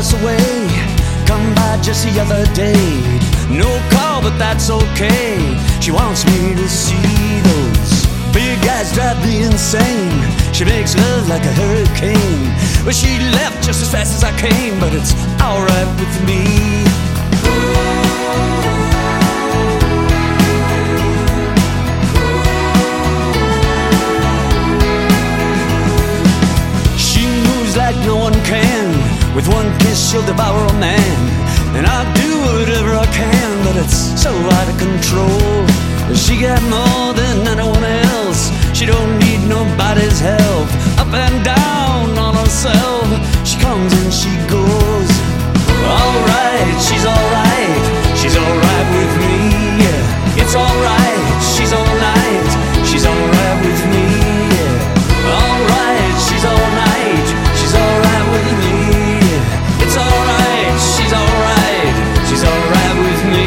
hours away. Come by just the other day. No call, but that's okay. She wants me to see those big eyes drive me insane. She makes love like a hurricane. Well, she left just as fast as I came, but it's alright with me. She moves like no one can. With one kiss she'll devour a man. And I'll do whatever I can, but it's so out of control. She got more than anyone else. She don't need nobody's help. Up and down on herself. She comes and she goes. Alright, she's alright. She's alright with me. It's alright, she's alright. She's alright with me. Alright, she's alright. She's alright with me. It's alright, she's alright. She's alright with me.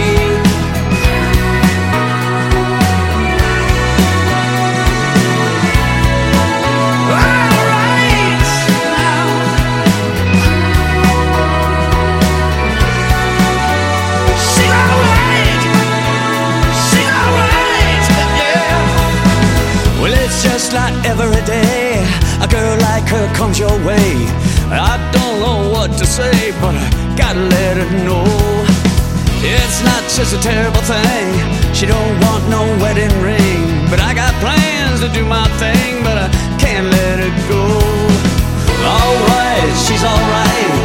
Just like every day, a girl like her comes your way. I don't know what to say, but I gotta let her know. It's not just a terrible thing. She don't want no wedding ring, but I got plans to do my thing, but I can't let her go. Alright, she's alright.